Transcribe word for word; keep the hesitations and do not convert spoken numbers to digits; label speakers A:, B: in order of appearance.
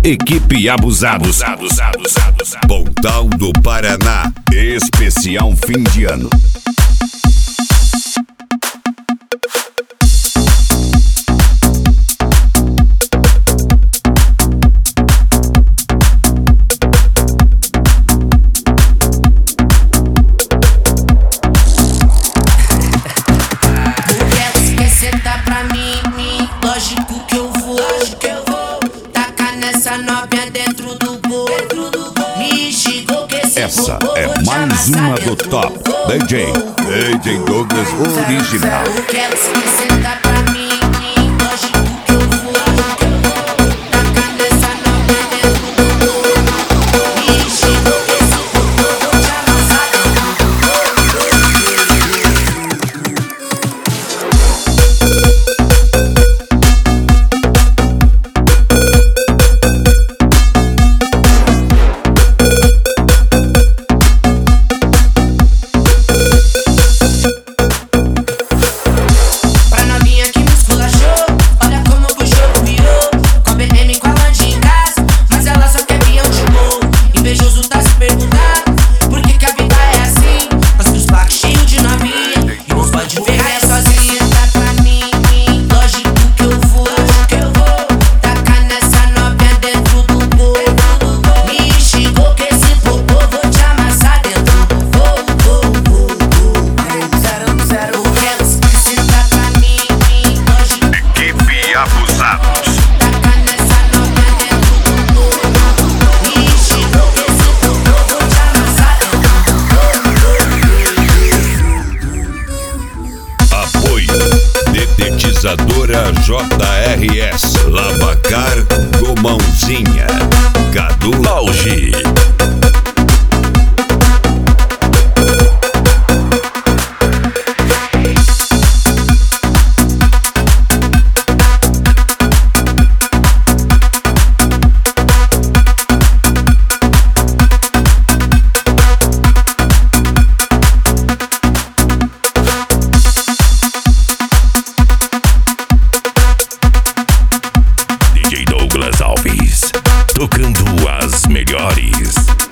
A: Equipe Abusados. Pontal do Paraná. Especial fim de ano. Essa é mais uma do Top D J, D J Douglas Original. Detetizadora J R S, Lavacar, Gomãozinha, Cadu Auge. Tocando as melhores.